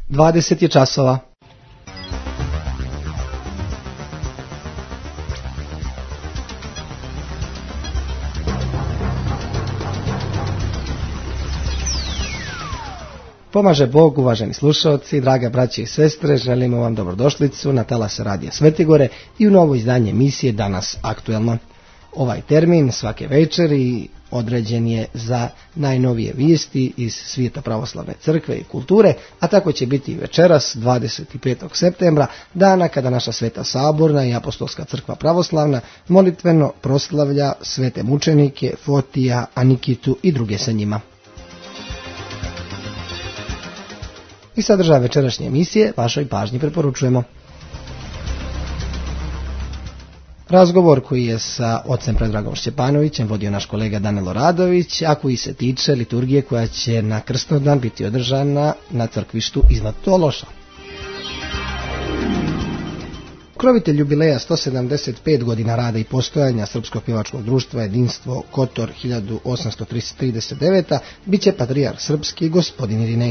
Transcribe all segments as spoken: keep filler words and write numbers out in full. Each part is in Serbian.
dvadeset je časova. Pomaže Bog, uvaženi slušalci, draga braće i sestre, želimo vam dobrodošlicu na talase Radija Svetigore i u novo izdanje emisije Danas aktuelno. Ovaj termin svake večeri određen je za najnovije vijesti iz svijeta pravoslavne crkve i kulture, a tako će biti i večeras dvadeset petog septembra, dana kada naša Sveta Saborna i Apostolska crkva pravoslavna molitveno proslavlja svete mučenike Fotija, Anikitu i druge sa njima. I sadržaj večerašnje emisije vašoj pažnji preporučujemo. Razgovor koji je sa ocem Predragom Šćepanovićem vodio naš kolega Danilo Radović, a koji se tiče liturgije koja će na Krstnodan biti održana na crkvištu iznad Tološa. Ukrovitelj jubileja sto sedamdeset pet godina rada i postojanja Srpskog pjevačkog društva Jedinstvo Kotor hiljadu osamsto trideset deveta bit će patrijarh srpski gospodin Irinej.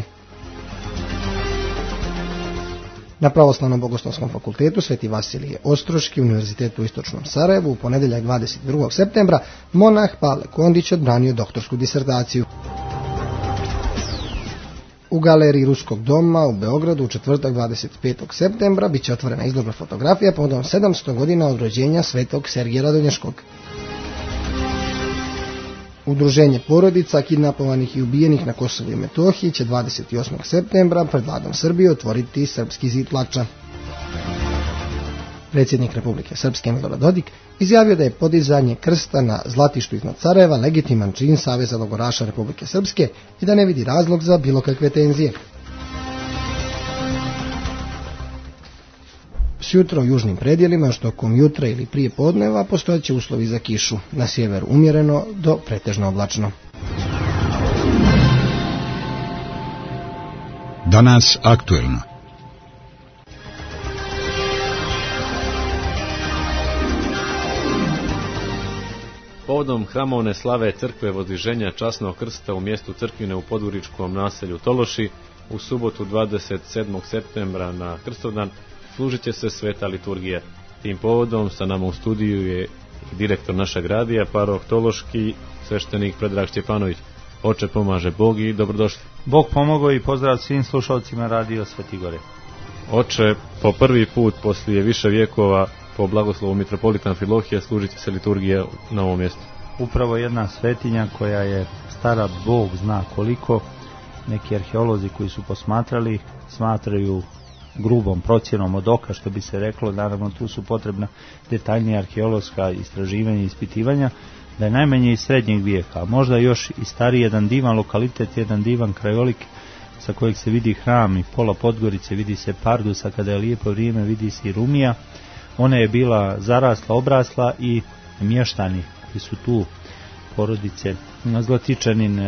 Na Pravoslavnom bogoslovskom fakultetu Sveti Vasilije Ostroški, Univerzitetu u Istočnom Sarajevu, u ponedjeljak dvadeset drugog septembra, monah Pavle Kondić odbranio doktorsku disertaciju. U galeriji Ruskog doma u Beogradu u četvrtak dvadeset petog septembra bit će otvorena izložba fotografija povodom sedamsto godina od rođenja svetog Sergija Radonješkog. Udruženje porodica kidnapovanih i ubijenih na Kosovu i Metohiji će dvadeset osmog septembra pred Vladom Srbije otvoriti Srpski zid plača. Predsjednik Republike Srpske Milorad Dodik izjavio da je podizanje krsta na Zlatištu iznad Sarajeva legitiman čin Saveza logoraša Republike Srpske i da ne vidi razlog za bilo kakve tenzije. Sjutra u južnim predjelima, što tokom jutra ili prije podneva, postojeće uslovi za kišu. Na sjeveru umjereno do pretežno oblačno. Danas aktuelno. Povodom hramovne slave crkve Vozdviženja časnog krsta u mjestu Crkvine u podgoričkom naselju Tološi, u subotu dvadeset sedmog septembra na Krstodan, služit će se sveta liturgija. Tim povodom sa nama u studiju je direktor našeg radija, paroh Tološki, sveštenik Predrag Šćepanović. Oče, pomaže Bog i dobrodošli. Bog pomogao i pozdrav svim slušalcima Radio Svetigore. Oče, po prvi put poslije više vjekova po blagoslovu mitropolita Amfilohija služit će se liturgija na ovom mjestu. Upravo jedna svetinja koja je stara Bog zna koliko. Neki arheolozi koji su posmatrali smatraju grubom procjenom od oka, što bi se reklo, naravno tu su potrebna detaljnija arheološka istraživanja i ispitivanja, da je najmanje iz srednjeg vijeka, a možda još i stariji jedan divan lokalitet, jedan divan krajolik sa kojeg se vidi hram i pola Podgorice, vidi se Pardusa, kada je lijepo vrijeme, vidi se i Rumija. Ona je bila zarasla, obrasla i mještani koji su tu, porodice Zlatičanin,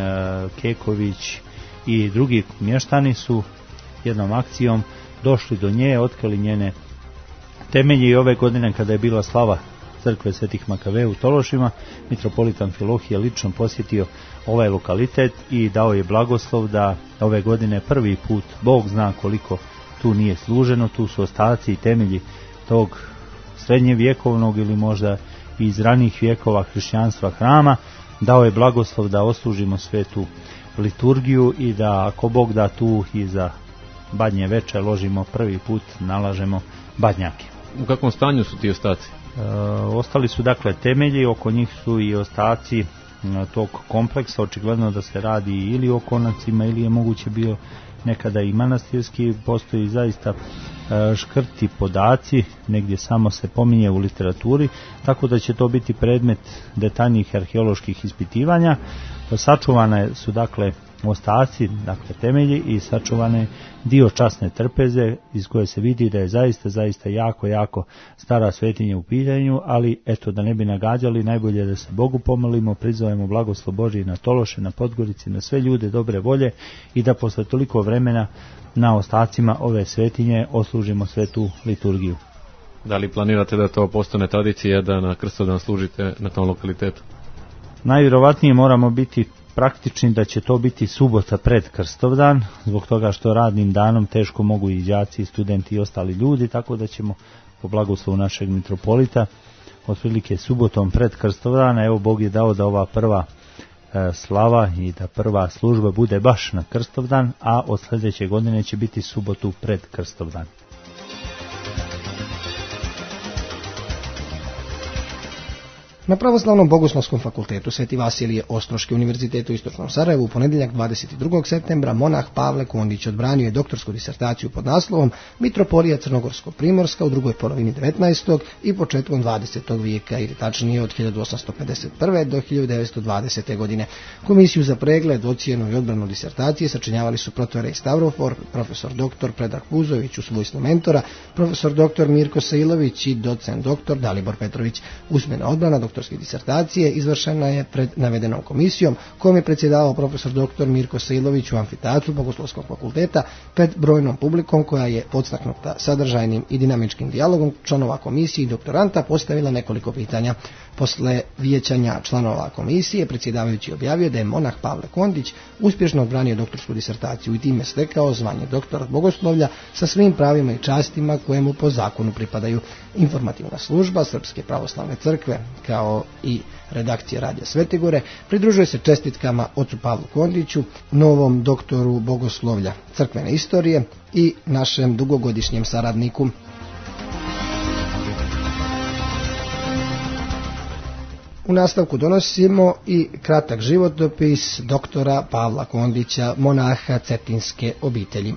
Keković i drugi mještani su jednom akcijom došli do nje, otkrili njene temelje i ove godine kada je bila slava crkve Svetih Makaveja u Tološima, mitropolit Amfilohije lično posjetio ovaj lokalitet i dao je blagoslov da ove godine prvi put, Bog zna koliko tu nije služeno, tu su ostaci i temelji tog srednjevjekovnog ili možda iz ranih vjekova hrišćanstva hrama, dao je blagoslov da oslužimo svetu liturgiju i da ako Bog da tu i za badnje veče ložimo prvi put, nalažemo badnjake. U kakvom stanju su ti ostaci? E, ostali su dakle temelji, oko njih su i ostaci e, tog kompleksa, očigledno da se radi ili o konacima ili je moguće bio nekada i manastirski, postoji zaista e, škrti podaci, negdje samo se pominje u literaturi, tako da će to biti predmet detaljnih arheoloških ispitivanja. Sačuvane su dakle ostaci, dakle temelji i sačuvane dio časne trpeze iz koje se vidi da je zaista, zaista jako, jako stara svetinja u pitanju, ali eto da ne bi nagađali, najbolje da se Bogu pomolimo, prizovemo blagoslov Božji na Tološe, na Podgorici, na sve ljude dobre volje i da posle toliko vremena na ostacima ove svetinje oslužimo svetu liturgiju. Da li planirate da to postane tradicija da na Krstodan služite na tom lokalitetu? Najvjerovatnije moramo biti praktični da će to biti subota pred Krstovdan, zbog toga što radnim danom teško mogu i đaci, i studenti i ostali ljudi, tako da ćemo po blagoslovu našeg mitropolita otprilike subotom pred Krstovdana, evo Bog je dao da ova prva e, slava i da prva služba bude baš na Krstovdan, a od sljedeće godine će biti subotu pred Krstovdan. Na Pravoslavnom bogoslovskom fakultetu Sveti Vasilije Ostroški univerzitetu u Istočnom Sarajevu u ponedjeljak dvadeset drugog septembra monah Pavle Kondić odbranio je doktorsku disertaciju pod naslovom Mitropolija Crnogorsko-Primorska u drugoj polovini devetnaestog i početkom dvadesetog vijeka, ili tačnije od hiljadu osamsto pedeset prve do hiljadu devetsto dvadesete. godine. Komisiju za pregled, ocjenu i odbranu disertacije sačinjavali su protorej Stavrofor, profesor doktor Predrag Puzović u svojstvu mentora, profesor doktor Mirko Sailović i docent doktor Dalibor Petrović. Usmena odbrana doktorske disertacije izvršena je pred navedenom komisijom, kojom je predsjedavao profesor doktor Mirko Sailović u amfiteatru Bogoslovskog fakulteta pred brojnom publikom koja je podstaknuta sadržajnim i dinamičkim dijalogom članova komisije i doktoranta postavila nekoliko pitanja. Posle vijećanja članova komisije predsjedavajući objavio da je monah Pavle Kondić uspješno odbranio doktorsku disertaciju i time stekao zvanje doktora bogoslovlja sa svim pravima i častima koje mu po zakonu pripadaju. Informativna služba Srpske pravoslavne crkve kao i redakcije Radija Svetigore pridružuje se čestitkama ocu Pavlu Kondiću, novom doktoru bogoslovlja crkvene istorije i našem dugogodišnjem saradniku. U nastavku donosimo i kratak životopis doktora Pavla Kondića, monaha cetinske obitelji.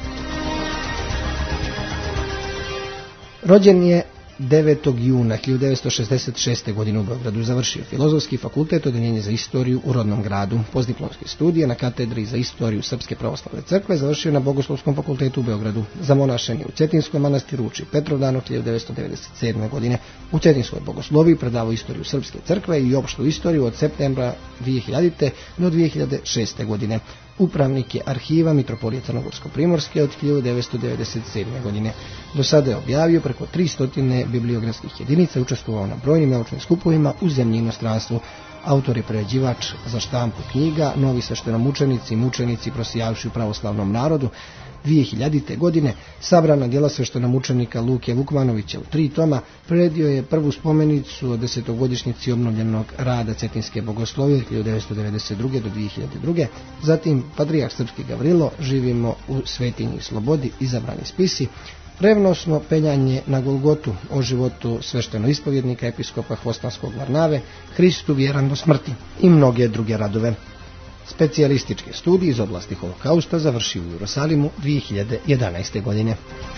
Rođen je devetog juna hiljadu devetsto šezdeset šeste. godine u Beogradu, završio Filozofski fakultet, odeljenje za istoriju u rodnom gradu. Postdiplomske studije na katedri za istoriju Srpske pravoslavne crkve završio na Bogoslovskom fakultetu u Beogradu. Zamonašen je u Cetinskom manastiru u Petrovdanu hiljadu devetsto devedeset sedme. godine. U Cetinskoj bogosloviji predavao istoriju Srpske crkve i opštu istoriju od septembra dvije hiljadite. do dvije hiljade šeste. godine. Upravnik je arhiva Mitropolije Crnogorsko-Primorske od hiljadu devetsto devedeset sedme. godine. Do sada je objavio preko tristo bibliografskih jedinica, učestvovao na brojnim naučnim skupovima u zemlji i inostranstvu. Autor je prerađivač za štampu knjiga, novi sveštenomučenici i mučenici prosijavši u pravoslavnom narodu. dvije hiljadite. godine sabrana djela sveštenomučenika Luke Vukmanovića u tri toma, priredio je prvu spomenicu o desetogodišnjici obnovljenog rada Cetinske bogoslovije od hiljadu devetsto devedeset druge. do dvije hiljade druge. Zatim Patrijarh Srpski Gavrilo, Živimo u svetinji i slobodi, izabrani spisi, Revnosno penjanje na Golgotu, o životu sveštenoispovjednika episkopa Hvostanskog Varnave, Hristu vjeran do smrti i mnoge druge radove. Specijalističke studije iz oblasti holokausta završio u Jerusalimu dvije hiljade jedanaeste. godine.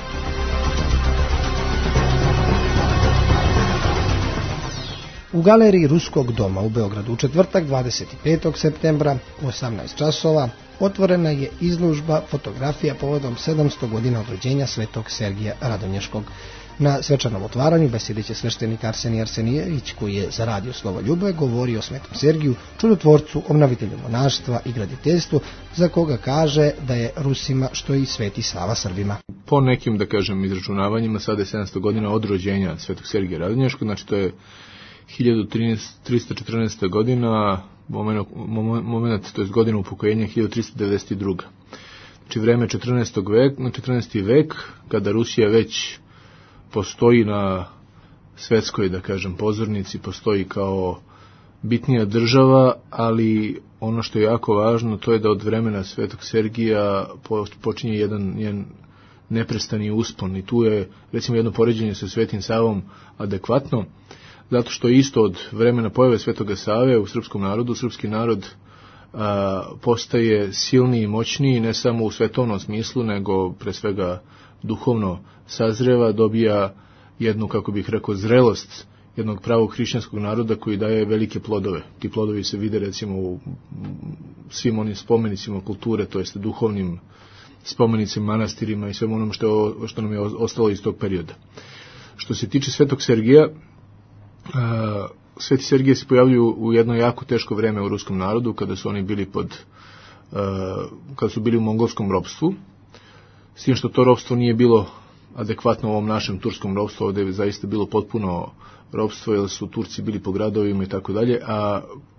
U galeriji Ruskog doma u Beogradu u četvrtak dvadeset petog septembra u osamnaest časova otvorena je izložba fotografija povodom sedamsto godina od rođenja svetog Sergija Radonješkog. Na svečanom otvaranju besjedeće sveštenik Arsenij Arsenijević, koji je za Radio Slovoljube govorio o svetom Sergiju, čudotvorcu, obnovitelju monaštva i graditeljstvu, za koga kaže da je Rusima što i Sveti Sava Srbima. Po nekim, da kažem, izračunavanjima, sada je sedamsto godina od rođenja svetog Sergija Radonješkog, znači to je hiljadu tristo četrnaesta. godina, moment, moment to je godina upokojenja hiljadu tristo devedeset druga. Znači vreme četrnaestog vek, četrnaesti vek, kada Rusija već postoji na svetskoj, da kažem, pozornici, postoji kao bitnija država, ali ono što je jako važno, to je da od vremena svetog Sergija počinje jedan, jedan neprestani uspon i tu je, recimo, jedno poređenje sa Svetim Savom adekvatno, zato što isto od vremena pojave Svetoga Save u srpskom narodu, srpski narod a, postaje silniji i moćniji, ne samo u svetovnom smislu, nego pre svega duhovno sazreva, dobija jednu, kako bih rekao, zrelost jednog pravog hrišćanskog naroda koji daje velike plodove. Ti plodovi se vide, recimo, u svim onim spomenicima kulture, to jest duhovnim spomenicima, manastirima i svemu onom što, što nam je ostalo iz tog perioda. Što se tiče Svetog Sergija, Uh, Sveti Sergije se pojavljuju u jedno jako teško vreme u ruskom narodu, kada su oni bili pod uh, kada su bili u mongolskom ropstvu, s tim što to ropstvo nije bilo adekvatno ovom našem turskom ropstvu, ovdje je zaista bilo potpuno ropstvo, jer su Turci bili po gradovima i tako dalje, a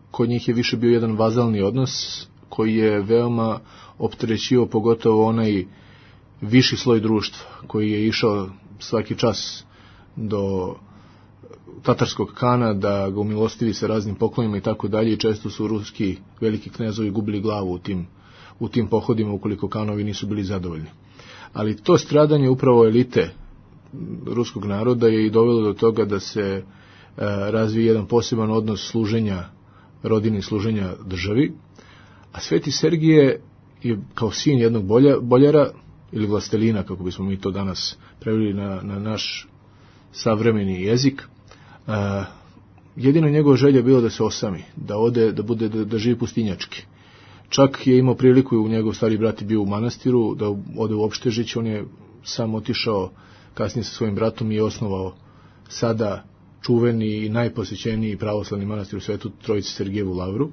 kod njih je više bio jedan vazalni odnos koji je veoma opterećivao pogotovo onaj viši sloj društva koji je išao svaki čas do tatarskog kana da ga umilostivi sa raznim poklonima i tako dalje i često su ruski veliki knezovi gubili glavu u tim, u tim pohodima ukoliko kanovi nisu bili zadovoljni. Ali to stradanje upravo elite ruskog naroda je i dovelo do toga da se e, razvije jedan poseban odnos služenja rodini, služenja državi, a Sveti Sergije je kao sin jednog bolja, boljara ili vlastelina, kako bismo mi to danas preveli na, na naš savremeni jezik, Uh, jedino njegova želja je bila da se osami, da ode, da bude, da, da živi pustinjački. Čak je imao priliku i u njegov stari brat je bio u manastiru, da ode u Opštežić, on je sam otišao kasnije sa svojim bratom i osnovao sada čuveni i najposjećeniji pravoslavni manastir u svetu, Trojici Sergijevu lavru,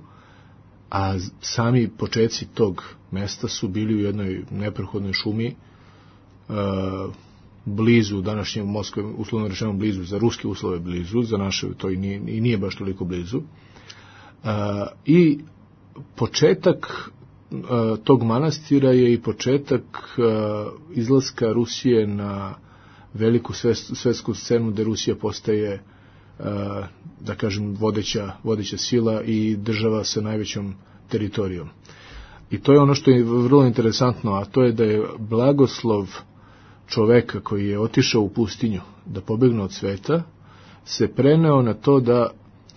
a sami počeci tog mesta su bili u jednoj neprohodnoj šumi, uh, blizu današnje Moskve, uslovno rečeno blizu, za ruske uslove blizu, za naše to i nije, i nije baš toliko blizu. Uh, I početak uh, tog manastira je i početak uh, izlaska Rusije na veliku svetsku scenu gde Rusija postaje, uh, da kažem, vodeća, vodeća sila i država sa najvećom teritorijom. I to je ono što je vrlo interesantno, a to je da je blagoslov čoveka koji je otišao u pustinju da pobegne od sveta se preneo na to da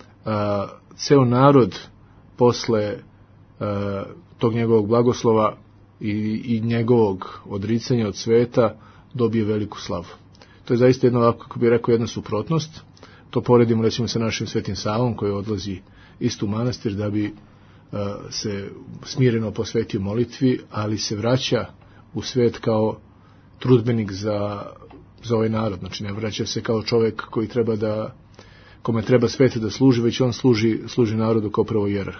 a, ceo narod posle a, tog njegovog blagoslova i, i njegovog odricanja od sveta dobije veliku slavu. To je zaista jedno, kako bih rekao, jedna suprotnost. To poredimo recimo sa našim Svetim Savom koji odlazi isto u manastir da bi a, se smireno posvetio molitvi, ali se vraća u svet kao trudbenik za, za ovaj narod. Znači ne vraća se kao čovjek koji treba da, kome treba svete da služi, već on služi, služi narodu kao prvo hijerarh.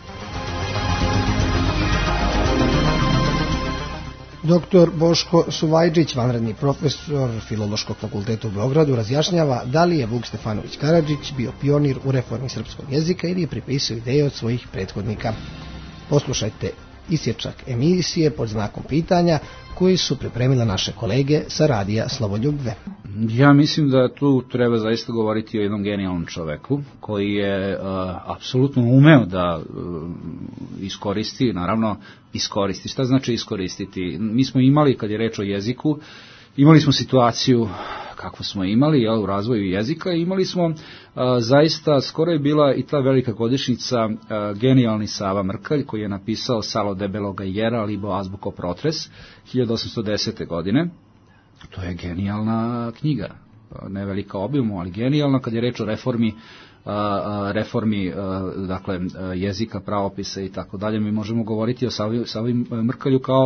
Doktor Boško Suvajđić, vanredni profesor Filološkog fakulteta u Beogradu, razjašnjava da li je Vuk Stefanović Karadžić bio pionir u reformi srpskog jezika ili je pripisao ideje od svojih prethodnika. Poslušajte isječak emisije pod znakom pitanja koji su pripremila naše kolege sa radija Slovoljubve. Ja mislim da tu treba zaista govoriti o jednom genijalnom čoveku koji je uh, apsolutno umeo da uh, iskoristi, naravno iskoristi. Šta znači iskoristiti? Mi smo imali, kad je reč o jeziku, imali smo situaciju kakvu smo imali, jel, u razvoju jezika, imali smo uh, zaista, skoro je bila i ta velika godišnjica uh, genijalni Sava Mrkalj koji je napisao Salo debeloga jera, libo azbuko protres, hiljadu osamsto desete. godine. To je genijalna knjiga, ne velika obimom, ali genijalna kad je reč o reformi, uh, reformi uh, dakle, jezika, pravopisa i tako dalje. Mi možemo govoriti o Savi, Savi Mrkalju kao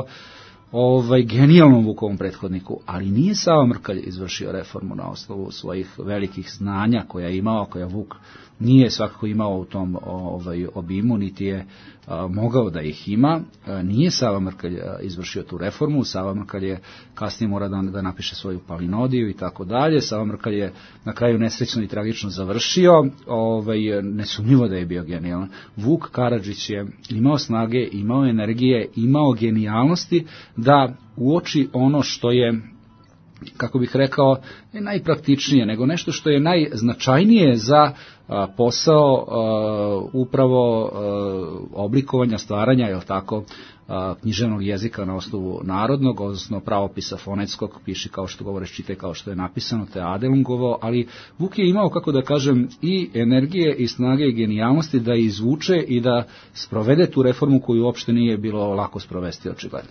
ovaj genijalnom Vukovom prethodniku, ali nije Sava Mrkalj izvršio reformu na osnovu svojih velikih znanja koja je imao, koja Vuk nije svakako imao u tom ovaj obimu, niti je a, mogao da ih ima. A, nije Sava Mrkalj a, izvršio tu reformu. Sava Mrkalj je kasnije mora da, da napiše svoju Palinodiju i tako dalje. Sava Mrkalj je na kraju nesrećno i tragično završio. Ovaj, nesumnjivo da je bio genijalan. Vuk Karadžić je imao snage, imao energije, imao genijalnosti da uoči ono što je, kako bih rekao, ne najpraktičnije, nego nešto što je najznačajnije za a, posao a, upravo a, oblikovanja, stvaranja, je li tako, a, književnog jezika na osnovu narodnog, odnosno pravopisa fonetskog, piši kao što govoriš, čitaj kao što je napisano, te Adelungovo, ali Vuk je imao, kako da kažem, i energije i snage i genijalnosti da izvuče i da sprovede tu reformu koju uopšte nije bilo lako sprovesti, očigledno.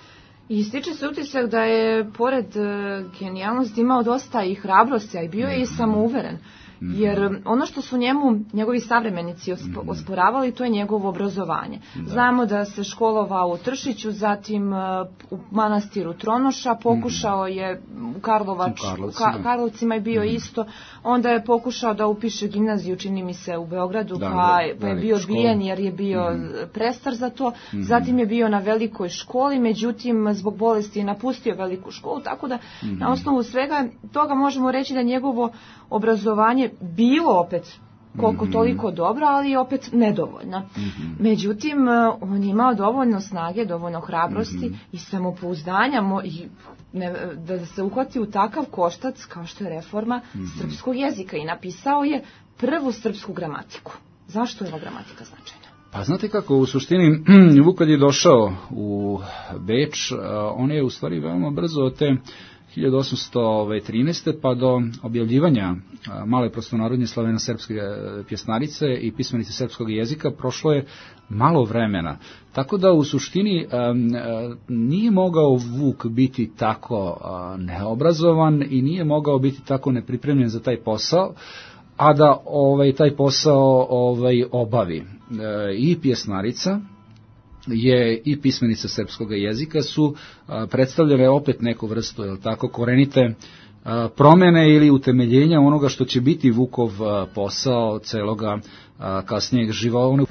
I stiče se utisak da je, pored uh, genijalnosti, imao dosta i hrabrosti, a i bio je i samouveren. Jer ono što su njemu njegovi savremenici ospo, osporavali, to je njegovo obrazovanje. Da. Znamo da se školovao u Tršiću, zatim uh, u manastiru Tronoša, pokušao je u, Karlovač, u Ka, Karlovcima je bio mm. isto, onda je pokušao da upiše gimnaziju, čini mi se, u Beogradu, da, pa, pa je bio odbijen jer je bio mm. prestar za to, mm. zatim je bio na velikoj školi, međutim zbog bolesti je napustio veliku školu, tako da mm. na osnovu svega toga možemo reći da njegovo obrazovanje bilo opet koliko toliko dobro, ali opet nedovoljna. Mm-hmm. Međutim, on je imao dovoljno snage, dovoljno hrabrosti mm-hmm. i samopouzdanja mo- i ne, da se uhvati u takav koštac kao što je reforma mm-hmm. srpskog jezika i napisao je prvu srpsku gramatiku. Zašto je ova gramatika značajna? Pa znate kako, u suštini, Vuk kad je došao u Beč, on je u stvari veoma brzo od te hiljadu osamsto trinaeste pa do objavljivanja male prostonarodne slaveno-srpske pjesnarice i pismenice srpskog jezika prošlo je malo vremena. Tako da u suštini nije mogao Vuk biti tako neobrazovan i nije mogao biti tako nepripremljen za taj posao, a da ovaj taj posao ovaj obavi. E, I pjesnarica je i pismenica srpskog jezika su a, predstavljale opet neku vrstu, jel tako, korenite a, promene ili utemeljenja onoga što će biti Vukov a, posao celoga a, kasnijeg života.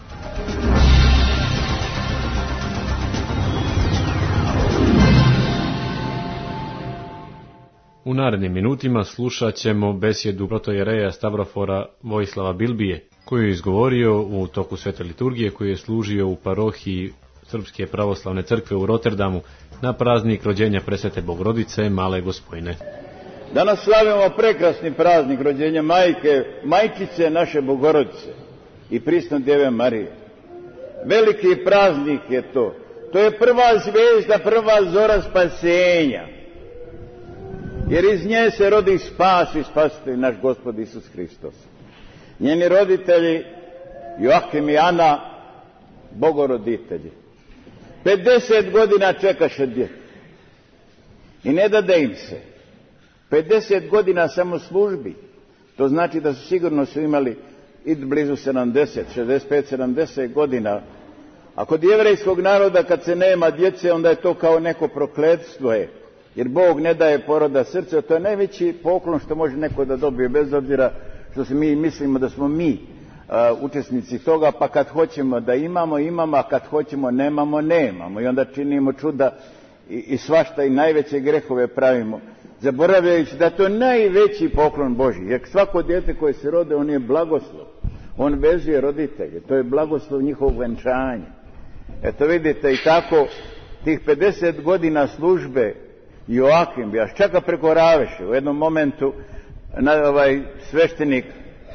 U narednim minutima slušat ćemo besjedu protojereja Stavrofora Vojislava Bilbije, koju je izgovorio u toku svete liturgije, koju je služio u parohiji Srpske pravoslavne crkve u Rotterdamu na praznik rođenja presvete Bogorodice Male Gospojine. Danas slavimo prekrasni praznik rođenja majke, majčice naše Bogorodice i prisne Djeve Marije. Veliki praznik je to. To je prva zvijezda, prva zora spasenja. Jer iz nje se rodi spas i spasitelj naš Gospod Isus Hristos. Njeni roditelji, Joakim i Ana, bogoroditelji. pedeset godina čekaše djete. I ne dade im se. pedeset godina samo službi. To znači da su sigurno su imali i blizu sedamdeset, šezdeset pet, sedamdeset godina. A kod jevrejskog naroda kad se nema djece, onda je to kao neko prokletstvo je. Jer Bog ne daje poroda srce, to je najveći poklon što može neko da dobije, bez obzira što se mi mislimo da smo mi uh, učesnici toga, pa kad hoćemo da imamo, imamo, a kad hoćemo nemamo, nemamo. I onda činimo čuda i, i svašta i najveće grehove pravimo, zaboravljajući da to je najveći poklon Božji. Jer svako dijete koje se rode, on je blagoslov. On vezuje roditelje, to je blagoslov njihovog venčanja. Eto vidite, i tako tih pedeset godina službe Joakim bi až čaka preko Raveše. U jednom momentu na, ovaj sveštenik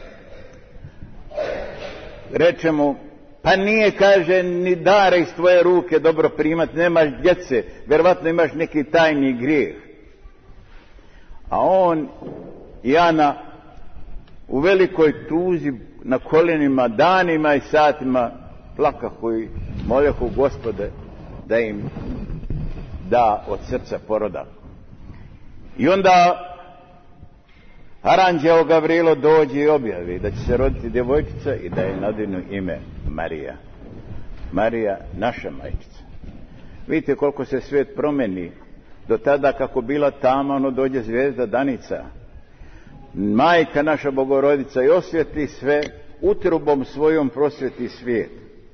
reče mu, pa nije, kaže, ni dare iz tvoje ruke dobro primati, nemaš djece, vjerovatno imaš neki tajni grijeh. A on i Ana u velikoj tuzi na koljenima danima i satima plakahu i moljahu Gospode da im da od srca poroda. I onda aranđeo Gavrilo dođe i objavi da će se roditi djevojčica i da je nadivno ime Marija. Marija, naša majčica. Vidite koliko se svijet promeni. Do tada kako bila tama, ono dođe zvijezda Danica. Majka naša Bogorodica i osvjeti sve, utrubom svojom prosvjeti svijet.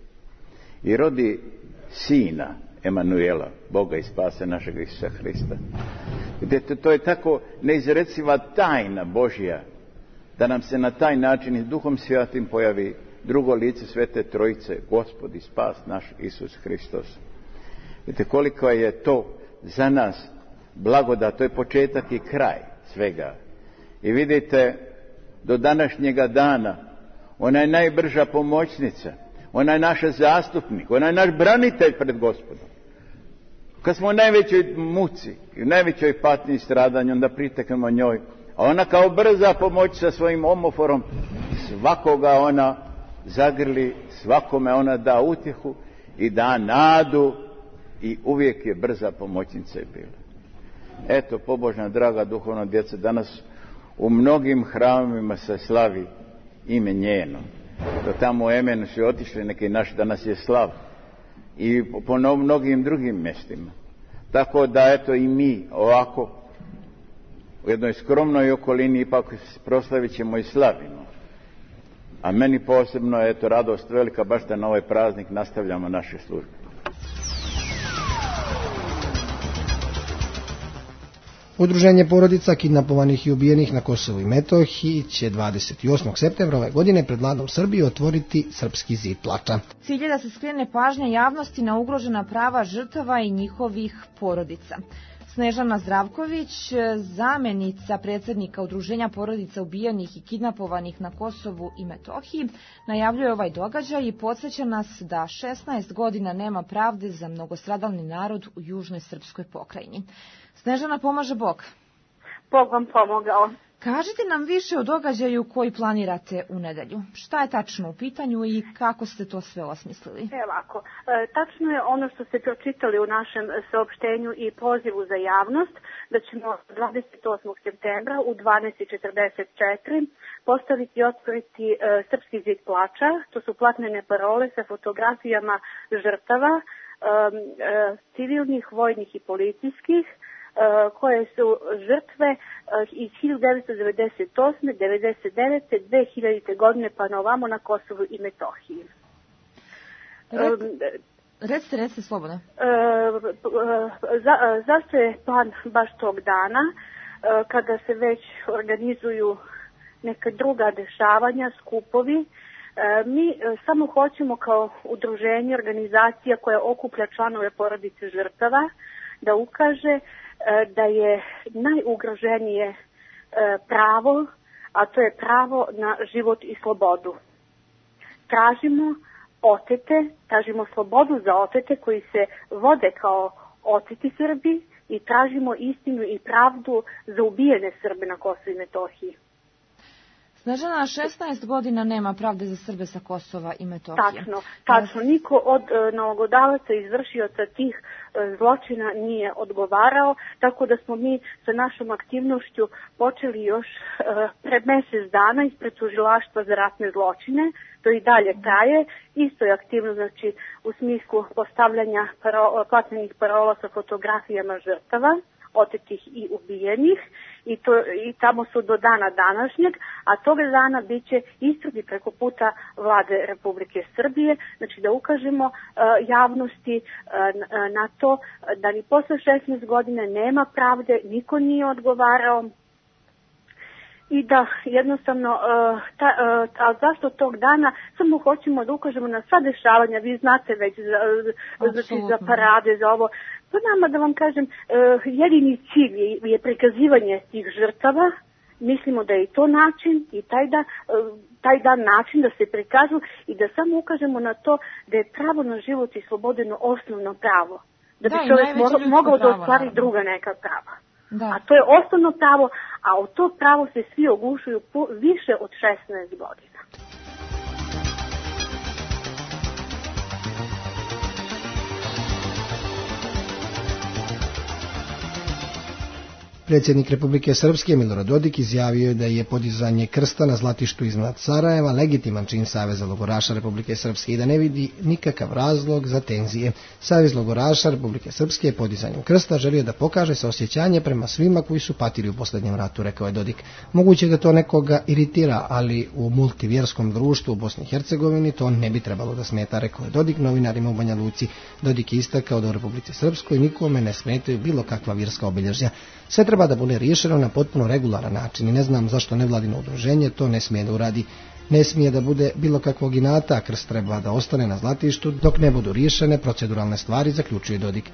I rodi sina Emanuela, Boga i spase našeg Isusa Hrista. Vidite, to je tako neizreciva tajna Božja, da nam se na taj način i Duhom Svatim pojavi drugo lice Svete Trojice, Gospod i spas naš Isus Hristos. Vidite koliko je to za nas blagodat, to je početak i kraj svega. I vidite, do današnjega dana, ona je najbrža pomoćnica, ona je naš zastupnik, ona je naš branitelj pred Gospodom. Kad smo u najvećoj muci i u najvećoj patnji i stradanju, onda priteknemo njoj. A ona kao brza pomoć sa svojim omoforom, svakoga ona zagrli, svakome ona da utjehu i da nadu i uvijek je brza pomoćnica je bila. Eto, pobožna, draga duhovna djeca, danas u mnogim hramima se slavi ime njeno. Do tamo u Emenu su otišli neki naši, danas je slav. I po mnogim drugim mjestima. Tako da, eto, i mi ovako u jednoj skromnoj okolini ipak proslavit ćemo i slavimo. A meni posebno je, eto, radost velika, baš da na ovaj praznik nastavljamo naše službe. Udruženje porodica kidnapovanih i ubijenih na Kosovu i Metohiji će dvadeset osmog septembra ove godine pred Vladom Srbije otvoriti Srpski zid plača. Cilj je da se skrene pažnja javnosti na ugrožena prava žrtava i njihovih porodica. Snežana Zdravković, zamenica predsjednika Udruženja porodica ubijenih i kidnapovanih na Kosovu i Metohiji, najavljuje ovaj događaj i podsjeća nas da šesnaest godina nema pravde za mnogostradalni narod u južnoj srpskoj pokrajini. Snežana, pomaže Bog. Bog vam pomogao. Kažite nam više o događaju koji planirate u nedelju. Šta je tačno u pitanju i kako ste to sve osmislili? Evo ovako, e, tačno je ono što ste pročitali u našem saopštenju i pozivu za javnost, da ćemo dvadeset osmog septembra u dvanaest i četrdeset četiri postaviti i otvoriti e, Srpski zid plača. To su platnene parole sa fotografijama žrtava, e, e, civilnih, vojnih i policijskih, koje su žrtve iz hiljadu devetsto devedeset osme, devedeset devete, dve hiljadite godine pa na ovamo na Kosovu i Metohiji. Recite, recite slobodno. Za, zašto je plan baš tog dana, kada se već organizuju neka druga dešavanja, skupovi? Mi samo hoćemo kao udruženje, organizacija koja okuplja članove porodice žrtava, da ukaže da je najugroženije pravo, a to je pravo na život i slobodu. Tražimo otete, tražimo slobodu za otete koji se vode kao oteti Srbi i tražimo istinu i pravdu za ubijene Srbe na Kosovu i Metohiji. Snežana, šesnaest godina nema pravde za Srbe sa Kosova i Metohije. Tačno, tačno. Niko od e, nalogodavaca i izvršioca tih e, zločina nije odgovarao, tako da smo mi sa našom aktivnošću počeli još e, pre mjesec dana ispred tužilaštva za ratne zločine. To i dalje traje. Isto je aktivno, znači, u smislu postavljanja paro, platnenih parola sa fotografijama žrtava, otetih i ubijenih. I, to, i tamo su do dana današnjeg, a toga dana bit će istrage preko puta Vlade Republike Srbije, znači da ukažemo uh, javnosti uh, na to da ni posle šesnaest godine nema pravde, niko nije odgovarao i da jednostavno, uh, ta, uh, a zašto tog dana samo hoćemo da ukažemo na sva dešavanja, vi znate već za, znači, za parade, za ovo. Pa nama, da vam kažem, jedini cilj je prikazivanje tih žrtava. Mislimo da je i to način i taj dan, taj dan način da se prikažu i da samo ukažemo na to da je pravo na život i slobodeno osnovno pravo. Da bi da, čovjek mo- mogao da ostvari druga neka prava. Da. A to je osnovno pravo, a od to pravo se svi oglušuju po više od šesnaest godina. Predsjednik Republike Srpske Milorad Dodik izjavio je da je podizanje krsta na Zlatištu iznad Sarajeva legitiman čin Saveza logoraša Republike Srpske i da ne vidi nikakav razlog za tenzije. Savez logoraša Republike Srpske je podizanjem krsta želio da pokaže saosjećanje prema svima koji su patili u posljednjem ratu, rekao je Dodik. Moguće da to nekoga iritira, ali u multivjerskom društvu u Bosni i Hercegovini to ne bi trebalo da smeta, rekao je Dodik novinarima u Banja Luci. Dodik je istakao da u Republici Srpskoj nikome ne smetaju bilo kakva vjerska obilježja. Sve treba da bude riješeno na potpuno regularan način i ne znam zašto nevladino udruženje to ne smije da uradi. Ne smije da bude bilo kakvog inata, krst treba da ostane na Zlatištu dok ne budu riješene proceduralne stvari, zaključuje Dodik.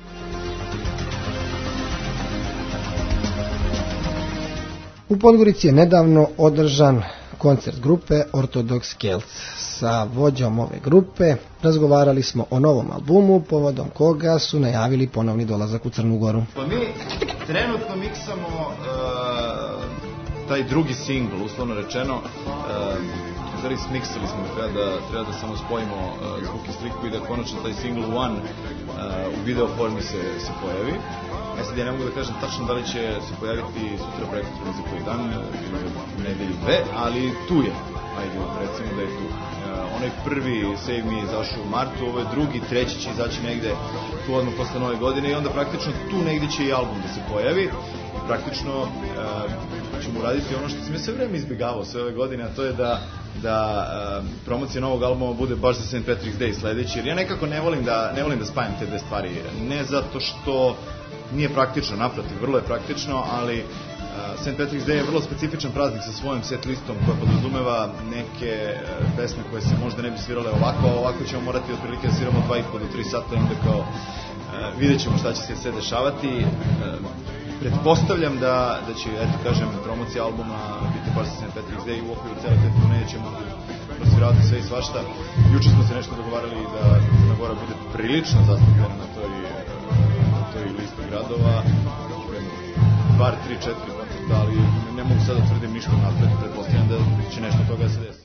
U Podgorici je nedavno održan koncert grupe Ortodoks Kelts. Sa vođom ove grupe razgovarali smo o novom albumu, povodom koga su najavili ponovni dolazak u Crnu Goru. Pa mi trenutno miksamo uh, taj drugi singl, uslovno rečeno. Uh, Zari smiksali smo, treba da, treba da samo spojimo uh, zvuk i sliku i da konačno taj single One uh, u video formi se, se pojavi. Ja sad ja ne mogu da kažem tačno da li će se pojaviti sutra, prekosutra, za koji dan, nedelju dve, ali tu je. Ajde, recimo da je tu. Uh, onaj prvi Save Me je izašao u martu, ovo je drugi, treći će izaći negde tu odmah posle nove godine i onda praktično tu negde će i album da se pojavi. I praktično uh, ćemo uraditi ono što sam ja sve vreme izbjegavao sve ove godine, a to je da da uh, promocija novog albuma bude baš za Saint Patrick's Day sledeći, jer ja nekako ne volim da, ne volim da spajam te dve stvari, ne zato što nije praktično, naprotiv, vrlo je praktično, ali Saint Patrick's Day je vrlo specifičan praznik sa svojim set listom koja podrazumeva neke pesme koje se možda ne bi svirale ovako, a ovako ćemo morati otprilike da sviramo dva i po do tri sata i onda kao vidjet ćemo šta će se sve dešavati. Pretpostavljam da, da će, eto kažem, promocija albuma biti baš sa Saint Patrick's Day u okviru cele te turneje ćemo prosviravati sve i svašta. Juče smo se nešto dogovarali da Crna Gora bude prilično zastupljena na toj, na toj listi gradova. Bar, tri, četiri koncerta, ali ne mogu sada tvrdim ništa napred, pretpostavljam da će nešto toga da se desi.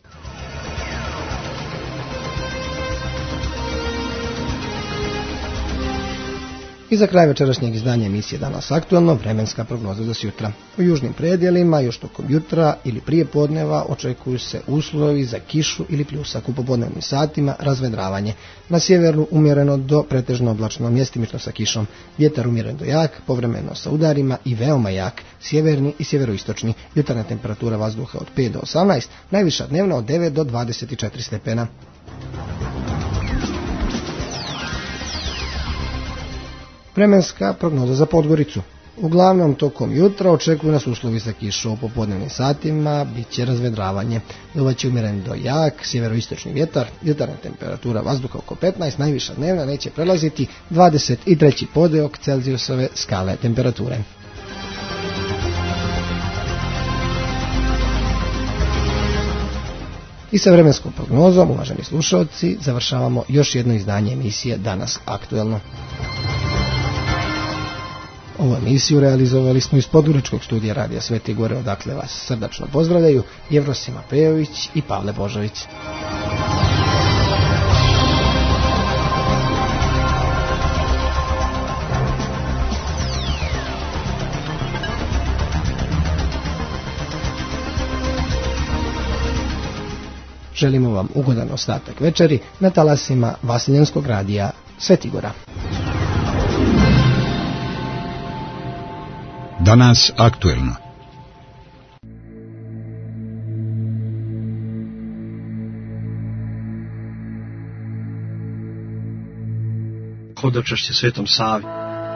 I za kraj večerašnjeg izdanja emisije Danas aktuelno, vremenska prognoza za sutra. U južnim predjelima još tokom jutra ili prije podneva očekuju se uslovi za kišu ili pljusak u popodnevnim satima, razvedravanje. Na sjeveru umjereno do pretežno oblačno, mjestimično sa kišom. Vjetar umjeren do jak, povremeno sa udarima i veoma jak, sjeverni i sjeveroistočni. Jutarnja temperatura vazduha od pet do osamnaest, najviša dnevna od devet do dvadeset četiri stepena. Vremenska prognoza za Podgoricu. Uglavnom tokom jutra očekuju nas uslovi za kišu. U popodnevnim satima bit će razvedravanje. Duvaće umjeren do jak, sjeveroistočni vjetar, jutarnja temperatura vazduha oko petnaest, najviša dnevna neće prelaziti dvadeset tri podeok Celzijusove skale temperature. I sa vremenskom prognozom, uvaženi slušalci, završavamo još jedno izdanje emisije Danas aktuelno. Ovu emisiju realizovali smo iz Podgoričkog studija Radija Sveti Gore, odakle vas srdačno pozdravljaju Jevrosima Pejović i Pavle Božović. Želimo vam ugodan ostatak večeri na talasima Vasiljanskog radija Sveti Gora. Danas aktuelno. Hodočašće Svetom Savi.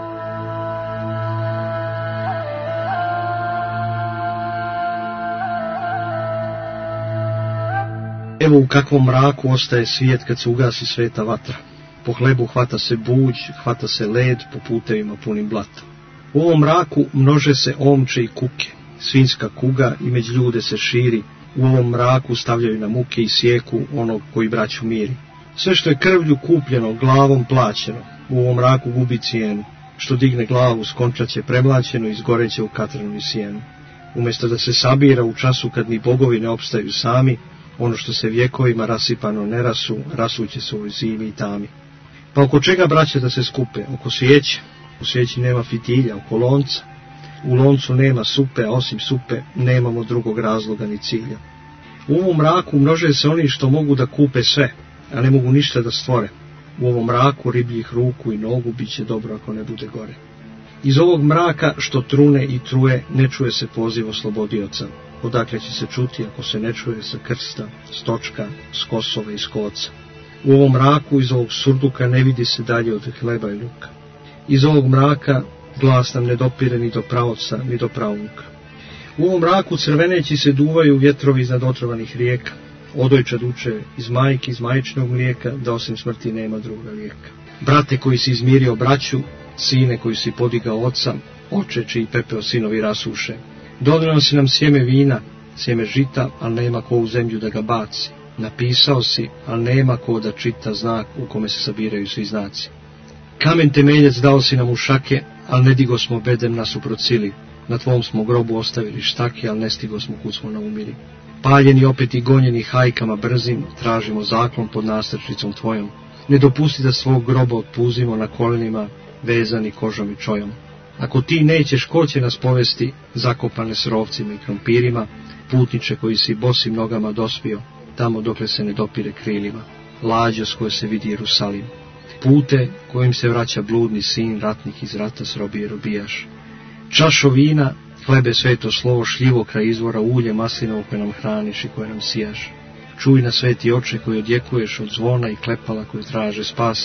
Evo u kakvom mraku ostaje svijet kad se ugasi sveta vatra. Po hlebu hvata se buđ, hvata se led po putevima punim blata. U ovom mraku množe se omče i kuke, svinjska kuga i među ljude se širi, u ovom mraku stavljaju na muke i sjeku onog koji braću miri. Sve što je krvlju kupljeno, glavom plaćeno, u ovom mraku gubi cijenu, što digne glavu skončaće premlaćeno i izgoreće u katranu i sjenu. Umjesto da se sabira u času kad ni bogovi ne opstaju sami, ono što se vjekovima rasipano ne rasu, rasuće se u zimi i tami. Pa oko čega braće da se skupe? Oko svijeće. U svijeći nema fitilja, oko lonca. U loncu nema supe, a osim supe nemamo drugog razloga ni cilja. U ovom mraku množe se oni što mogu da kupe sve, a ne mogu ništa da stvore. U ovom mraku ribljih ruku i nogu bit će dobro ako ne bude gore. Iz ovog mraka što trune i truje ne čuje se poziv oslobodioca. Odakle će se čuti ako se ne čuje sa krsta, stočka, s Kosova i s Koca. U ovom mraku iz ovog surduka ne vidi se dalje od hleba i luka. Iz ovog mraka glas nam ne dopire ni do pravca, ni do pravuka. U ovom mraku crveneći se duvaju vjetrovi iznad otrovanih rijeka. Odojčad uče iz majke, iz majčinog mlijeka, da osim smrti nema druga lijeka. Brate koji si izmirio braću, sine koji si podigao oca, oče čiji pepeo sinovi rasuše. Donio si nam sjeme vina, sjeme žita, ali nema ko u zemlju da ga baci. Napisao si, ali nema ko da čita znak u kome se sabiraju svi znaci. Kamen temeljac dao si nam u šake, ali ne digo smo bedem nasuprot sili. Na tvom smo grobu ostavili štake, ali ne stigo smo kud smo naumili. Paljeni opet i gonjeni hajkama brzim, tražimo zaklon pod nastrčicom tvojom. Ne dopusti da svog groba otpuzimo na kolenima, vezani kožom i čojom. Ako ti nećeš, ko će nas povesti, zakopane s rovcima i krompirima, putniče koji si bosim nogama dospio, tamo dokle se ne dopire krilima, lađa s koje se vidi Jerusalim. Pute kojim se vraća bludni sin, ratnik iz rata s robije robijaš. Čašo vina, hlebe sveto slovo, šljivo kraj izvora, ulje maslinovo koje nam hraniš i koje nam sijaš. Čuj na sveti oče koji odjekuješ od zvona i klepala koji traže spasa,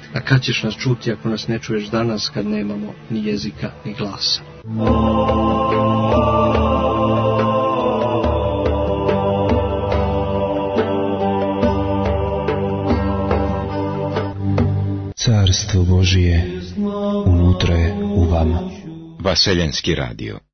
A kad ćeš nas čuti ako nas ne čuješ danas, kad nemamo ni jezika ni glasa? Carstvo Božije unutra je u vama. Vaseljenski radio.